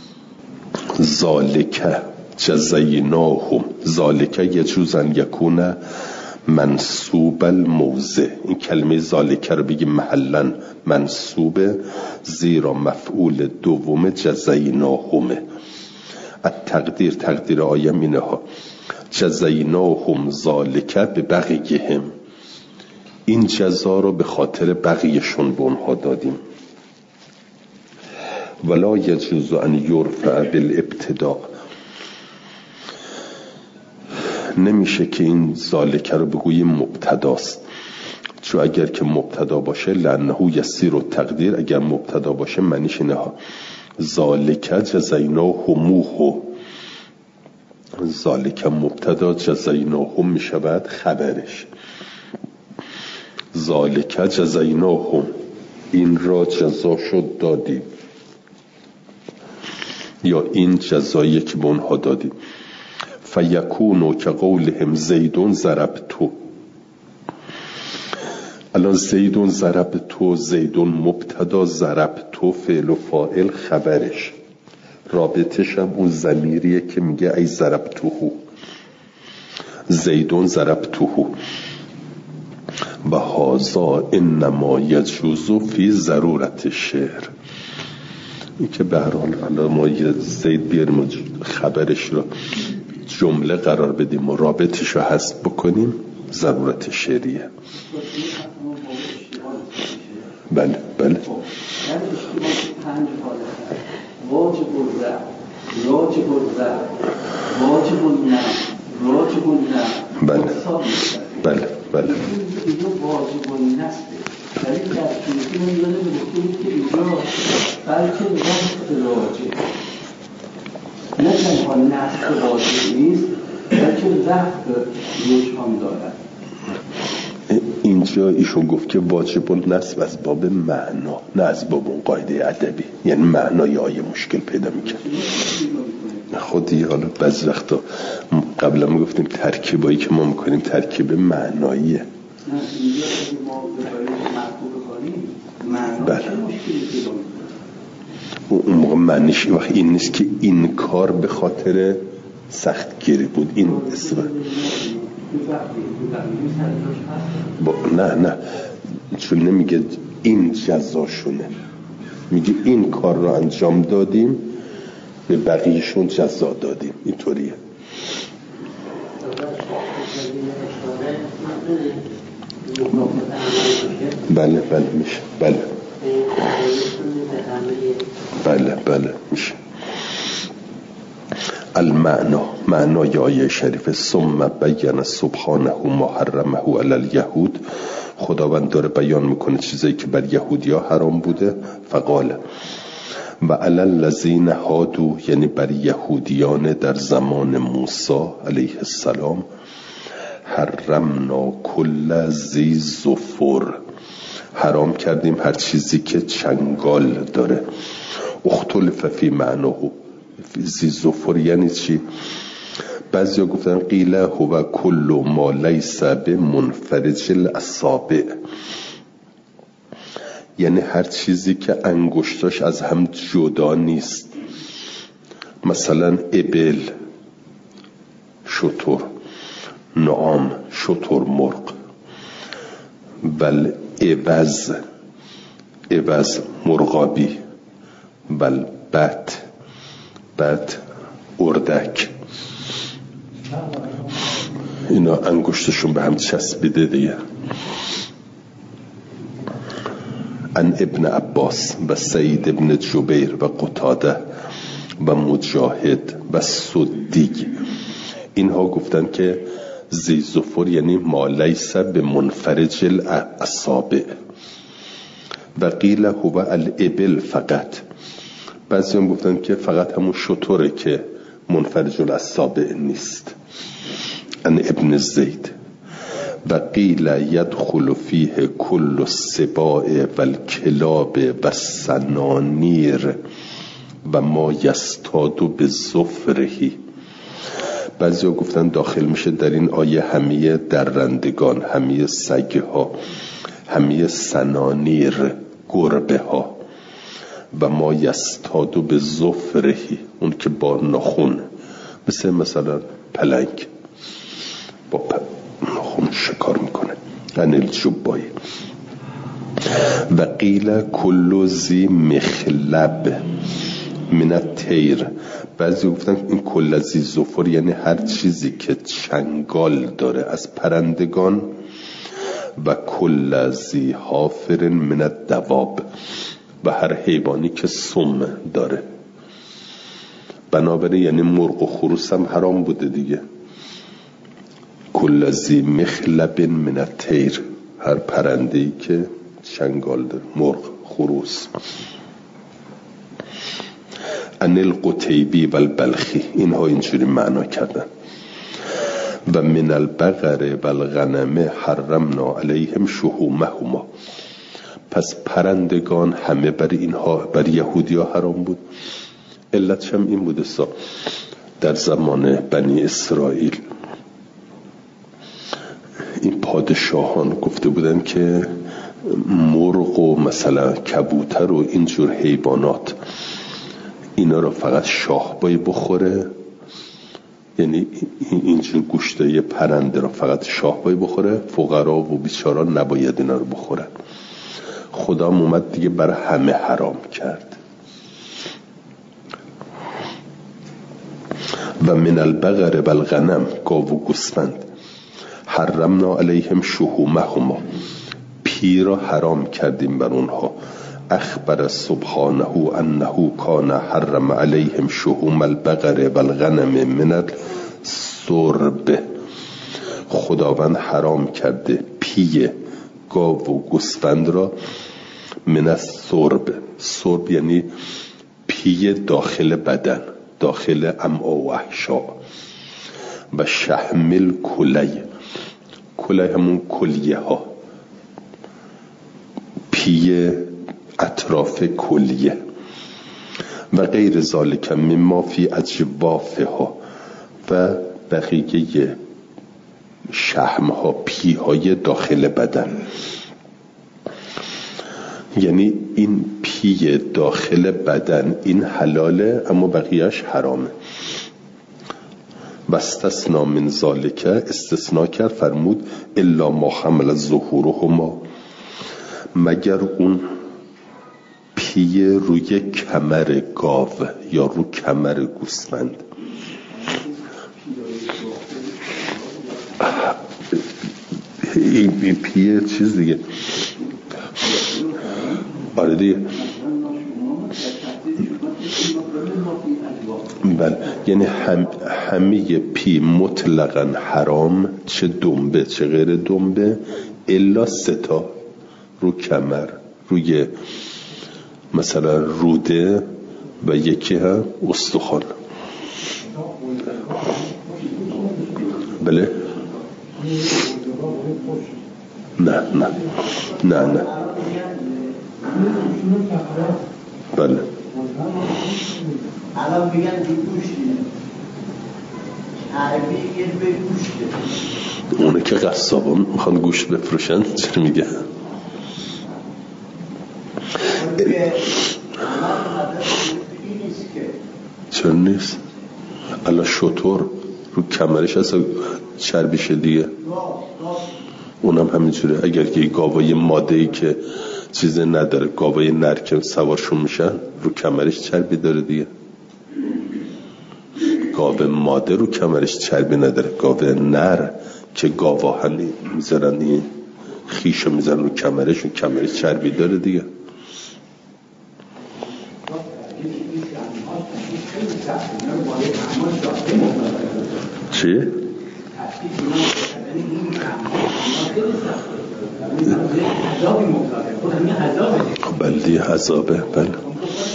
ذالک جزیناهم، ذالک یجوز ان یکون منصوب الموضع، این کلمه ذالک رو بگیم محلا منصوبه، زیرا مفعول دوم جزیناهمه. تقدیر آیه اینه ها، جزیناهم ذالک به بغیهم، این جزا رو به خاطر بغیشون به اونها دادیم. ولا یجوز ان یرفع بالابتداء، نمیشه که این ذالک رو بگوییم مبتداست، چون اگر که مبتدا باشه لانه یسیر التقدیر، اگر مبتدا باشه معنیش اینه ها ذالک جزیناهموه، ذالک مبتدا، جزیناهم میشود خبرش. ذالک جزیناهم، این را جزا شد دادیم، یا این جزایی که به اونها دادیم. فیکونو که قولهم زیدون ضربتو، الان زیدون ضربتو، زیدون مبتدا، ضربتو فعل و فاعل خبرش، رابطش هم اون ضمیریه که میگه ای ضربتوهو. زیدون ضربته و هذا انما یجوز فی ضرورت الشعر. این که به هر حال حالا ما یه زید بیاریم خبرش رو جمله قرار بدیم و رابطش رو حذف بکنیم ضرورت شعریه. بله بله. بله بله بله. ولی در توضیح من یاده به نکته‌ای که اینجا بلکه وقت راجع نه تنها نسل واجب نیست بلکه وقت روش هم دارد. اینجا ایشون گفت که واجب النصب از باب معنا نه از باب اون قاعده ادبی، یعنی معنای آیه مشکل پیدا میکنه. خودی حالا بعضی وقتا قبلا ما گفتیم ترکیبایی که ما میکنیم ترکیب معناییه. بله. اون موقع معنیش وقت این نیست که این کار به خاطر سختگیری بود، این اسم نه چون نمیگه این جزاشونه، میگه این کار رو انجام دادیم به بقیهشون جزا دادیم. اینطوریه. بله بله میشه. بله بله بله میشه. المعنا معنای آیه شریف ثم بین سبحانه ما حرمه علی الیهود. خداوند داره بیان میکنه چیزایی که بر یهودیا حرام بوده. فقال و علی الذین هادوا، یعنی بر یهودیان در زمان موسی علیه السلام، حرمنا کل ذی ظفر، حرام کردیم هر چیزی که چنگال داره. اختلف فی معناه. ذی ظفر یعنی چی؟ بعضیا گفتن قیل هو کل ما لیس بمنفرج الاصابع، یعنی هر چیزی که انگشتاش از هم جدا نیست. مثلا ابل شتر، نعام شتر مرغ، بل عوض مرغابی، بل بد اردک. اینا انگشتشون به هم چسبیده دیگه. ان ابن عباس و سعید ابن جبیر و قتاده و مجاهد و سدی، اینها گفتن که ذی ظفر یعنی ما لیس به منفرج الاصابع. و قیل هو الابل فقط. بعضی هم گفتن که فقط همون شتره که منفرج الاصابع نیست. ان ابن زید. و قیل یدخل فیه کل السباع و الکلاب و السنانیر و ما یستاد به ظفرهی. بعضی ها گفتن داخل میشه در این آیه همه درندگان، همه سگه ها، همه سنانیر گربه ها، و ما یستادو به ظفرهی، اون که با ناخن، مثلا پلنگ با ناخن شکار میکنه. انیل جبایی. و قیل کل ذی مخلب من الطیر. بعضی گفتن این کل ذی ظفر یعنی هر چیزی که چنگال داره از پرندگان، و کل ذی حافر من الدواب، و هر حیوانی که سم داره. بنابراین یعنی مرغ و خروس هم حرام بوده دیگه. کل ذی مخلب من الطیر، هر پرنده‌ای که چنگال داره، مرغ، خروس. ان القتیبی و البلخی، اینها اینجوری معنا کردن. و من البقر و الغنم حرمنا علیهم شحومهما. پس پرندگان همه بر اینها، بر یهودی ها حرام بود. علتش هم این بوده در زمان بنی اسرائیل این پادشاهان گفته بودن که مرغ و مثلا کبوتر و اینجور حیوانات اینا رو فقط شاه باید بخوره یعنی اینجور گوشتای پرنده را فقط شاه باید بخوره، فقرا و بیچارا نباید اینا رو بخورن. خدا اومد دیگه برای همه حرام کرد. و من البقر والغنم، گاو و گوسفند، حرمنا علیهم شحومهما، پی را حرام کردیم بر اونها. اخبر سبحانه انه کان حرم علیهم شحوم البقر والغنم من السرب، خداوند حرام کرده پی گاو و گوسفند را من السرب. سرب یعنی پی داخل بدن، داخل امعاء و احشاء. و شحم کلی، کلی همون کلیه ها، پی اطراف کلیه. و غیر ذالک مما فی اجوافها، و بقیه شحم ها، پی های داخل بدن. یعنی این پی داخل بدن این حلاله، اما بقیهش حرامه. و استثنا من ذالک، استثناء کرد، فرمود الا ما حمل ظهورهما، مگر اون پی روی کمر گاو یا رو کمر گوسفند. این پی چیز دیگه، آره دیگه. بله، یعنی همه پی مطلقا حرام، چه دنبه چه غیر دنبه، الا 3 تا، رو کمر، روی مثلا روده، و یکی هم استخوان. بله نه بله. الان میگن دی گوشتی عربی یه به گوشته، اونه که قصابان میخوان گوشت بفروشن چرا میگه؟ چرا نیست؟ الان شطور رو کمرش هست چربیشه دیگه، اونم همینجوره. اگر که گاوای ماده‌ای که چیزی نداره، گاوای نر که سوارشون میشن رو کمرش چربی داره دیگه. گاو ماده رو کمرش چربی نداره، گاو نر که گاواهنی میذارن این خیشو میذارن رو کمرش، و کمرش چربی داره دیگه. چی؟ بلدی عذابه. بله نه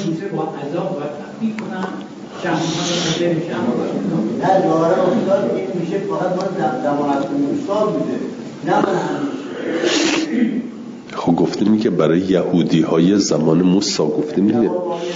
داره افتاد این میشه فقط ما زمانت موسا بوده، نه خب گفتیم که برای یهودی های زمان موسی گفتیم دیگه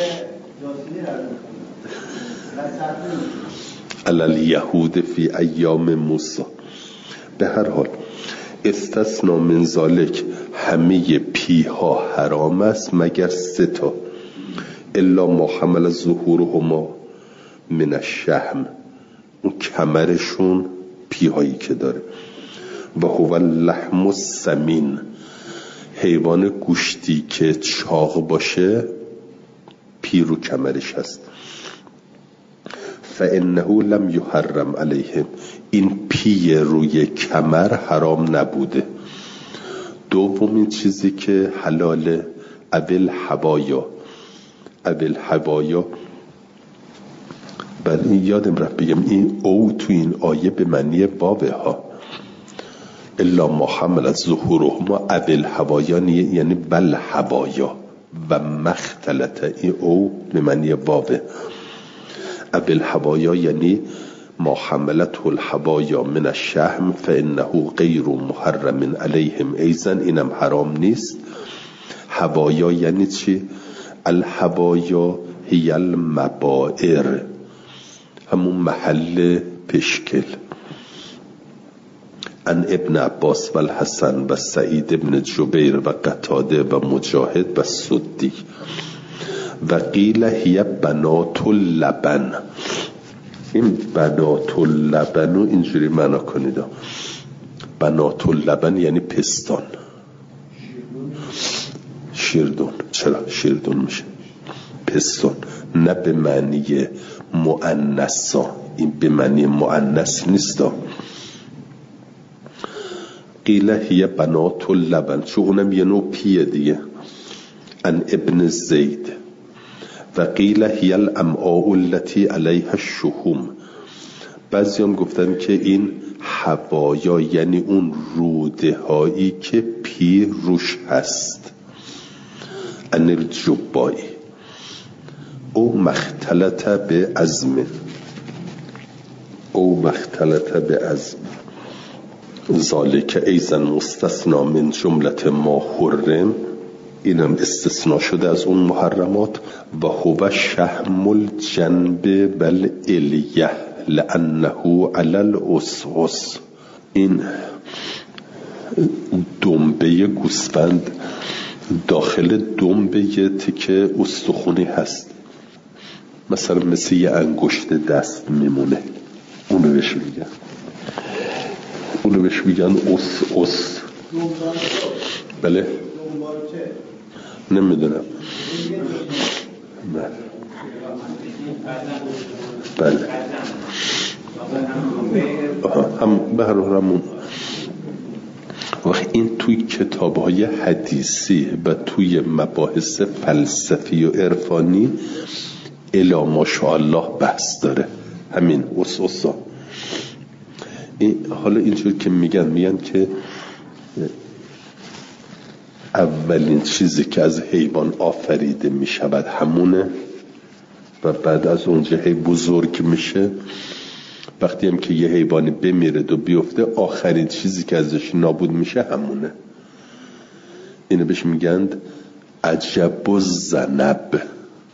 علل یهود فی ایام موسی. به هر حال استثنا من ذالک، همه پیها حرام است مگر 3 تا، الا ما حمل ظهورهما من الشحم، اون کمرشون پیهایی که داره. و هو اللحم السمین، حیوان گوشتی که چاق باشه پی رو کمرش هست. فانه لم یحرم علیهم، این پی روی کمر حرام نبوده. دومین چیزی که حلاله اول حوایا. بله یادم رفت بگم این او تو این آیه به معنی واوه ها، الا ما حملت ظهورهما اول حوایا، یعنی بل حوایا و مختلطه. این او به معنی واوه. اول حوایا یعنی ما حملته الحوایا من الشحم فانه غیر محرم علیهم ایضا، اینم حرام نیست. حوایا یعنی چی؟ الحوایا هی المبائر، همون محل پشکل. ان ابن عباس و الحسن و سعید ابن جبیر و قتاده و مجاهد و سدی و قیل هی بنات اللبن. این بنات اللبن رو اینجوری معنا کنید. بنات اللبن یعنی پستان. شیردون. چرا شیردون میشه؟ پستان. نه به معنی مؤنثا، این به معنی مؤنث نیست. قیل هی بنات اللبن، چون اونم یه نوع پیه دیگه، ان ابن زید. و قیل هی الامعاء التي علیها الشحوم، بعضی هم گفتن که این هوایا یعنی اون روده هایی که پی روش هست. ان الجبایی او مختلط به عظم، او مختلط به عظم. ذالک ایزن مستثنا من جملت ما حرم، اینم استثناء شده از اون محرمات. و هو شحم الجنب بل الیه لانه علی الاسوس، این دنبه گوسفند داخل دنبه یه تکه استخونی هست، مثلا مثل یه انگشت دست میمونه، اونو بهش میگن اس. بله نمیدونم. بله هم به هر حال وقت این توی کتاب‌های حدیثی و توی مباحث فلسفی و عرفانی الا ماشاءالله بحث داره همین اساسا. حالا اینجور که میگن که اولین چیزی که از حیوان آفریده میشود همونه و بعد از اونجا بزرگ میشه. وقتی هم که یه حیوانی بمیره و بیفته آخرین چیزی که ازش نابود میشه همونه. اینو بهش میگن عجب و زنب.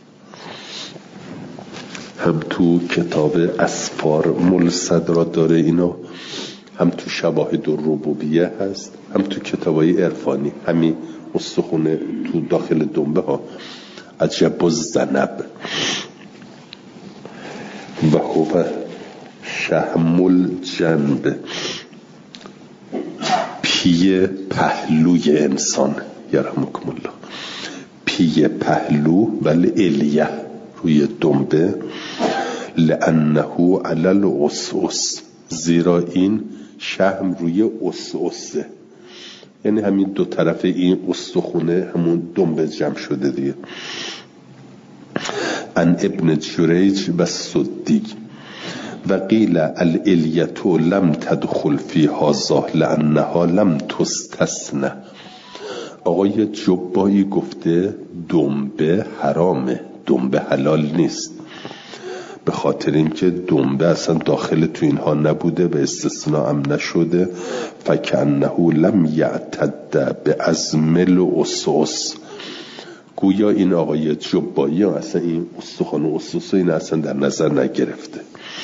هم تو کتاب اسفار ملصدرا داره اینو، هم تو شواهد الربوبیه هست، هم تو کتابای عرفانی همین استخونه تو داخل دنبه ها. عجب و زنب و هو شحم الجنب، پی پهلوی انسان، یرحمکم الله، پی پهلو ولی الیه روی دنبه، لانه علی الاسوس، زیرا این شحم روی اسوسه، یعنی همین دو طرف این استخونه همون دنبه جمع شده دیگه. ان ابن جریج و صدی و قیل الالیتو لم تدخل فی هذا لانها لم تستثنى. آقای جبایی گفته دنبه حرامه، دنبه حلال نیست، به خاطر اینکه دنبه اصلا داخل تو اینها نبوده و استثناء هم نشده. فکأنه لم یعتد به عظم الاسوس، گویا این آقای جبایی اصلا این استخوان و اسوس این اصلا در نظر نگرفته.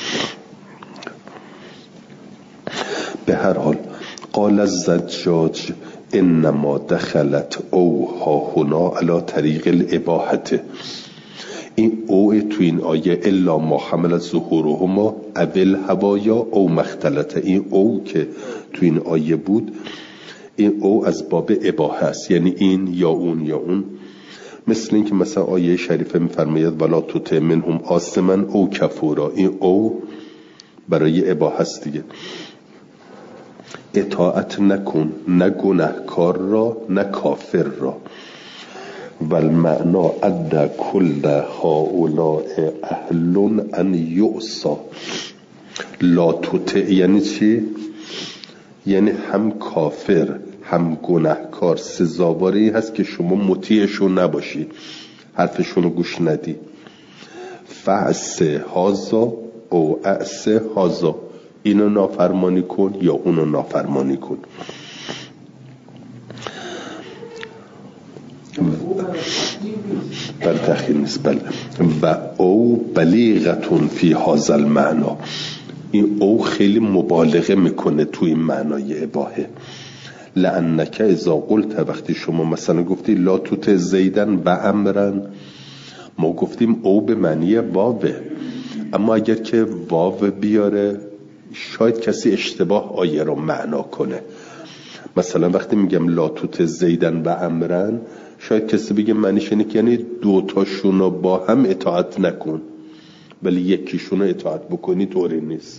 به هر حال قال الزجاج انما دخلت او ها هنا علی طریق الاباحه، این او تو این آیه الا ما حملت ظهورهما اول هوایا او مختلطه، این او که تو این آیه بود این او از باب اباحه است، یعنی این یا اون یا اون. مثل این که مثلا آیه شریفه میفرماید ولا تطع منهم آثما او کفورا، این او برای اباحه است دیگه. اطاعت نکن، نه گناهکار را نه کافر را. والمعنا اد کل هؤلاء اهل ان یعصا. لا تطع یعنی چی؟ یعنی هم کافر هم گناهکار سزاواری هست که شما مطیعشون نباشی، حرفشونو گوش ندی. فعس هازا او اعس هازا، اینو نافرمانی کن یا اونو نافرمانی کن. بل تخیل نیست. بل و او بلیغتون فی هذا المعنا، این او خیلی مبالغه میکنه توی معنای اباحه. لانک اذا قلت، وقتی شما مثلا گفتی لا تطع زیدن و امرن، ما گفتیم او به معنی واوه، اما اگر که واو بیاره شاید کسی اشتباه آیه رو معنا کنه. مثلا وقتی میگم لا توت زیدن و امرن، شاید کسی بگه معنیش اینه که یعنی دوتاشون رو با هم اطاعت نکن، ولی یکیشون رو اطاعت بکنی طوری نیست.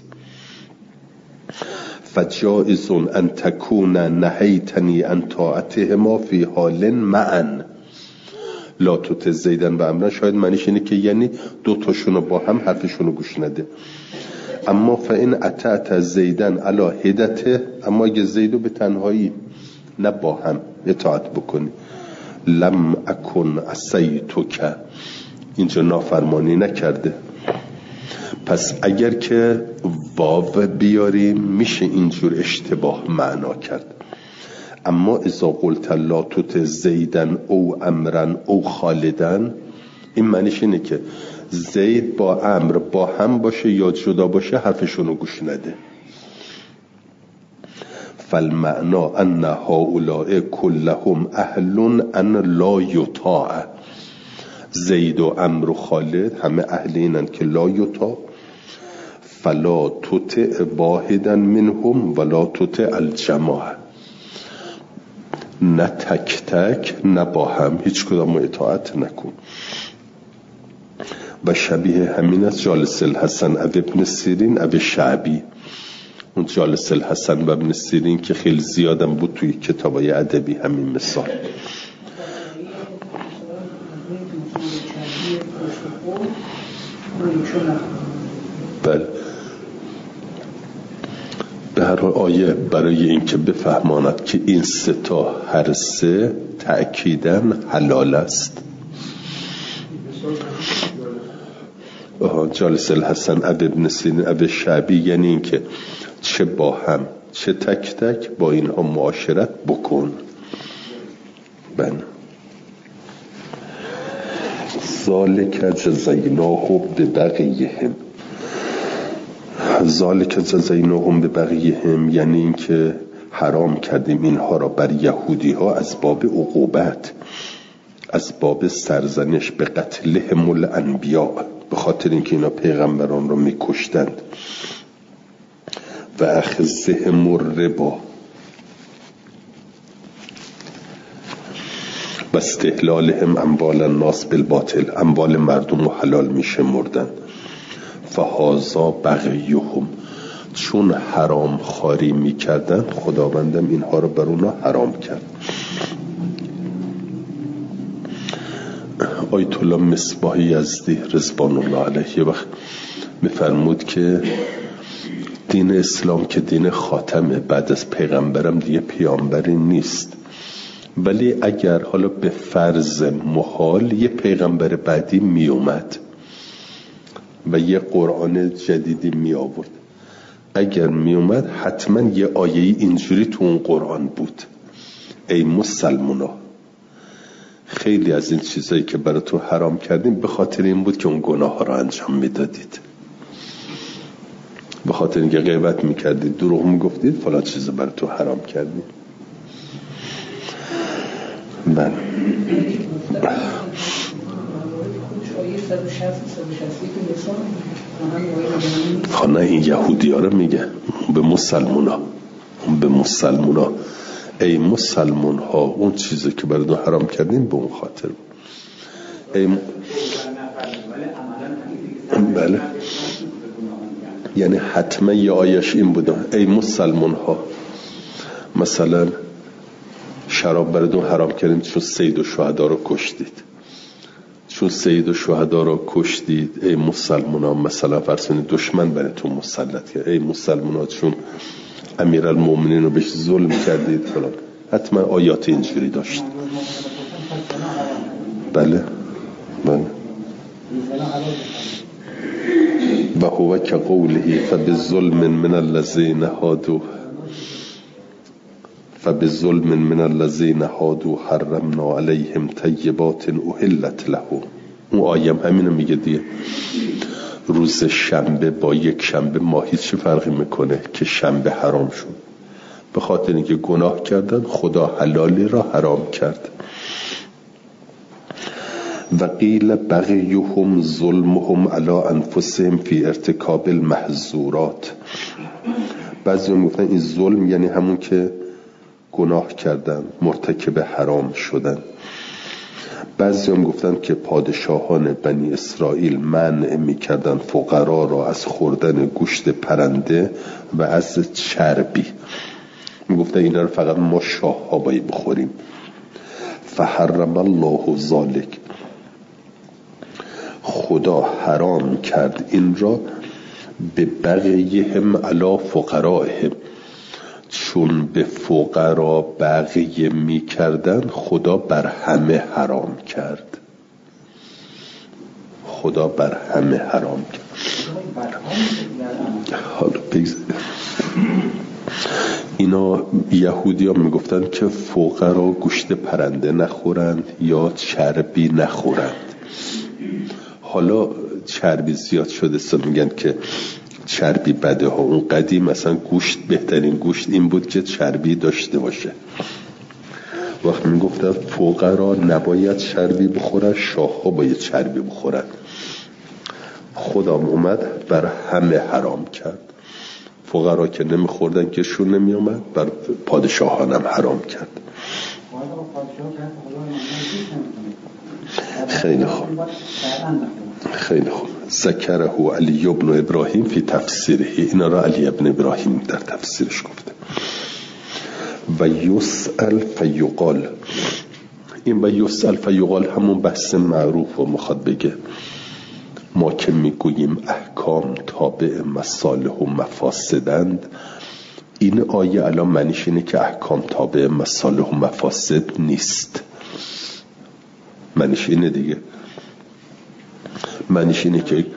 فجائز ان تکون نهیتنی ان طاعتهما فی حال معا. لا توت زیدن و امرن شاید معنیش اینه که یعنی دوتاشون رو با هم حرفشون رو گوش نده. اما فإن اطعت زیدن علی هدته، اما اگه زیدو به تنهایی نه با هم اطاعت بکنی، لم اکن عصیتک، اینجا نافرمانی نکرده. پس اگر که واو بیاریم میشه اینجور اشتباه معنا کرد. اما اذا قلت لا توت زیدن او امرن او خالدن، این معنیش اینه که زید با امر با هم باشه یا جدا باشه حرفشونو گوش نده. فالمعنا ان هؤلاء كلهم اهل ان لا یطاع. زید و امر و خالد همه اهل اینن که لا یطاع. فلا تطع واحدا منهم ولا تطع الجماعه، نه تک تک نه با هم هیچ کدام اطاعت نکن. و شبیه همین است جالس الحسن و ابن سیرین و شعبی. اون جالس الحسن و ابن سیرین که خیلی زیادم بود توی کتابای ادبی همین مثال. بله، به هر آیه برای اینکه بفهماند که این سه تا هر سه تأکیداً حلال است. جالس الحسن ابن سیرین ابن شعبی یعنی این که چه با هم چه تک تک با اینها معاشرت بکن. بله. ذالک جزیناهم ببغیهم. ذالک جزیناهم ببغیهم یعنی این که حرام کردیم اینها را بر یهودی ها از باب عقوبت، از باب سرزنش به قتلهم الانبیاء، به خاطر اینکه اینا پیغمبران رو میکشتند، و اخذهم الربا و استحلالهم اموال الناس بالباطل، اموال مردم رو حلال میشه مردن. فهذا بغیهم، چون حرام خاری میکردن خداوندم اینها رو بر اونا حرام کرد. آیت الله مصباح یزدی رضوان الله علیه وقت میفرمود که دین اسلام که دین خاتمه، بعد از پیغمبرم دیگه پیامبری نیست، ولی اگر حالا به فرض محال یه پیغمبر بعدی می اومد و یه قرآن جدیدی می آورد، اگر می اومد حتما یه آیه اینجوری تو اون قرآن بود: ای مسلمونا، خیلی از این چیزایی که براتون حرام کردیم به خاطر این بود که اون گناه ها رو انجام میدادید، به خاطر اینکه غیبت میکردید، دروغ میگفتید، فلان چیز براتون حرام کردیم. من خانه این یهودی ها رو میگه به مسلمون ها ای مسلمون ها، اون چیزی که براتون حرام کردیم به اون خاطر بله، یعنی حتما یه آیش این بوده: ای مسلمون ها، مثلا شراب براتون حرام کردیم چون سید و شهدا رو کشتید، چون سید و شهدا رو کشتید ای مسلمون ها، مثلا فرسونی دشمن براتون مسلط کرد، ای مسلمون ها چون امیرالمومنین رو بهش ظلم کردید فلان. حتما آیات اینجوری داشت. بله بله. و هو که قوله فبظلم من الذین هادوا حرمنا علیهم طیبات احلت لهم. اون آیم همینو میگه دیگه. روز شنبه با یک شنبه ماهی چه فرقی میکنه که شنبه حرام شد؟ به خاطر اینکه گناه کردن خدا حلالی را حرام کرد. و قیل بغیهم ظلمهم علی انفسهم فی ارتکاب المحظورات. بعضی هم گفتن این ظلم یعنی همون که گناه کردن، مرتکب حرام شدن. بعضی هم گفتن که پادشاهان بنی اسرائیل منع میکردن فقرا را از خوردن گوشت پرنده و از چربی، میگفتن اینا رو فقط ما شاه ها باید بخوریم. فحرم الله ذلک، خدا حرام کرد این را به بغیهم علی فقرائهم، چون به فقرا بغیه می کردن خدا بر همه حرام کرد. خدا بر همه حرام کرد. حالا اینا یهودی ها می گفتن که فقرا گوشت پرنده نخورند یا چربی نخورند. حالا چربی زیاد شده میگن که چربی بده ها. اون قدیم مثلا گوشت، بهترین گوشت این بود که چربی داشته باشه. وقتی میگفتن فقرا نباید چربی بخورن، شاه ها باید چربی بخورن. خدا اومد بر همه حرام کرد. فقرا که نمیخوردن که شون نمی اومد، بر پادشاهان هم حرام کرد. خیلی خوب، خیلی خوب. ذکره علی ابن ابراهیم فی تفسیره، اینا را علی ابن ابراهیم در تفسیرش گفته. و یسأل فیقال، این و یسأل فیقال همون بحث معروف و مخاطب بگه ما که میگوییم احکام تابع مصالح و مفاسدند، این آیه الان معنیش اینه که احکام تابع مصالح و مفاسد نیست. معنیش اینه دیگه، معنیش اینه که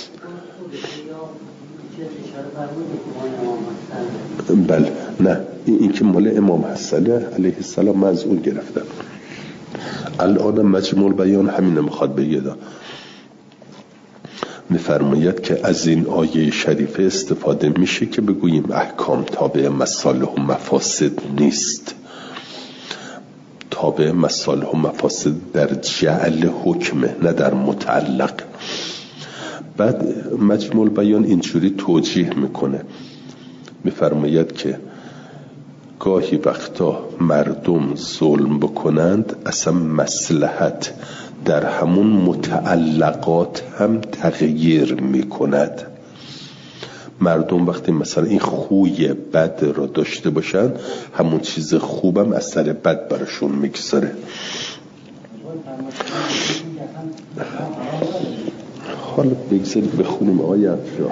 بله، نه این که مال امام حسن علیه السلام من از اون گرفتم. الان مجموع بیان همینه میخواد بگه. میفرماید که از این آیه شریفه استفاده میشه که بگوییم احکام تابع مصالح و مفاسد نیست. تابع مصالح و مفاسد در جعل حکمه، نه در متعلق. بعد مجموع بیان اینجوری توجیه میکنه، میفرماید که گاهی وقتا مردم ظلم بکنند اصلا مصلحت در همون متعلقات هم تغییر میکند. مردم وقتی مثلا این خوی بد را داشته باشن، همون چیز خوبم اثر بد براشون میگذاره. حالا بگذارید بخونیم آیه افشا.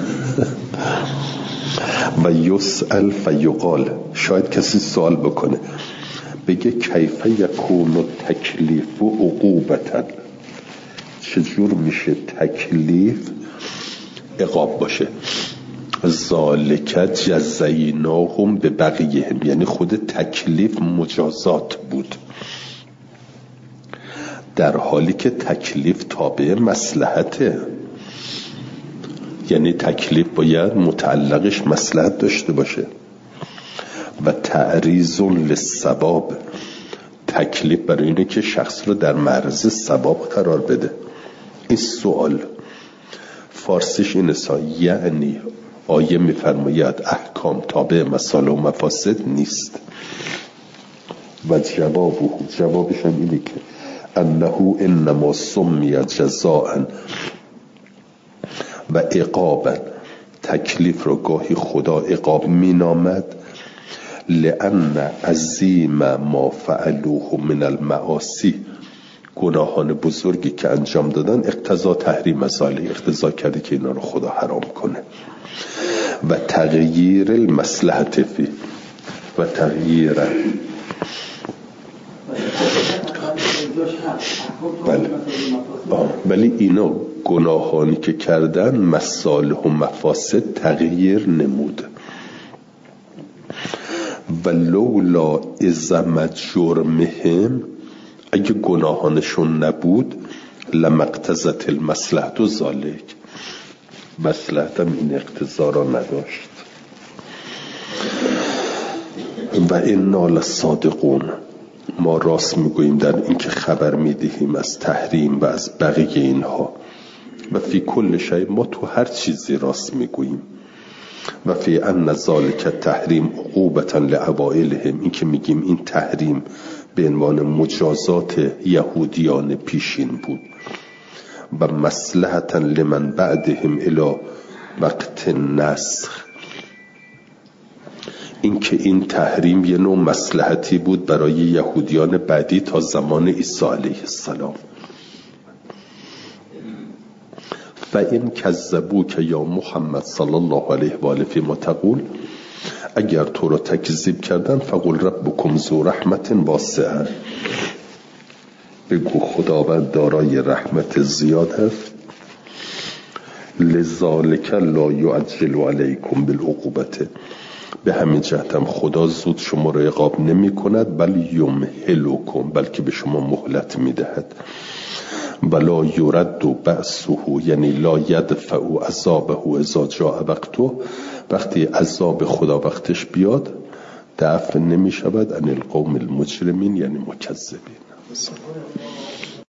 و یسأل فیقال، شاید کسی سوال بکنه بگه کیف یکون تکلیف و عقوبتا، چجور میشه تکلیف عقاب باشه؟ ذالک جزیناهم به بغیهم، یعنی خود تکلیف مجازات بود، در حالی که تکلیف تابع مصلحته. یعنی تکلیف باید متعلقش مصلحت داشته باشه. و تعریض للثواب، تکلیف برای اینه که شخص رو در معرض ثواب قرار بده. این سوال فارسیش اینه، یعنی آیه میفرماید احکام تابع مصالح و مفاسد نیست. و جوابش هم اینه که انه انما سمی جزاء و عقابا، تکلیف رو گاهی خدا عقاب مینامد، لأن عظیم ما فعلوه من المعاصی، گناهان بزرگی که انجام دادن اقتضا تحریم ازاله، اقتضا کرده که اینا رو خدا حرام کنه. و تغییر المصلحت فی و تغییر ولی اینا گناهانی که کردن مصالح و مفاسد تغییر نمود. و لولا عظم جرمهم، اگه گناهانشون نبود لمقتضت المصلحت و ذالک، مصلحت هم این اقتضا را نداشت. و انا لصادقون، ما راست میگوییم در اینکه خبر میدهیم از تحریم و از بقیه اینها، و فی کل شیء، ما تو هر چیزی راست میگوییم. و فی ان ذالک تحریم عقوبة لعوائلهم، این که میگیم این تحریم به عنوان مجازات یهودیان پیشین بود، و مصلحة لمن بعدهم الی وقت نسخ، این که این تحریم یه نوع مصلحتی بود برای یهودیان بعدی تا زمان عیسی علیه السلام. فَإِنْ كَذَّبُوكَ یا محمد صلی الله علیه و آله فیما تقول، اگر تو رو تکذیب کردن، فقل ربکم ذو رحمت واسعه، بگو خداوند دارای رحمت زیاد است، لذالک لا یعجل علیکم بالعقوبة، به همین جهتم خدا زود شما رو عقاب نمی کند، بل یمهلکم، بلکه به شما مهلت می دهد. ولا یرد بأسه، یعنی لا یدفع عذابه اذا جاء وقته، وقتی عذاب خدا وقتش بیاد دفع نمی شود عن القوم المجرمین، یعنی مکذبین.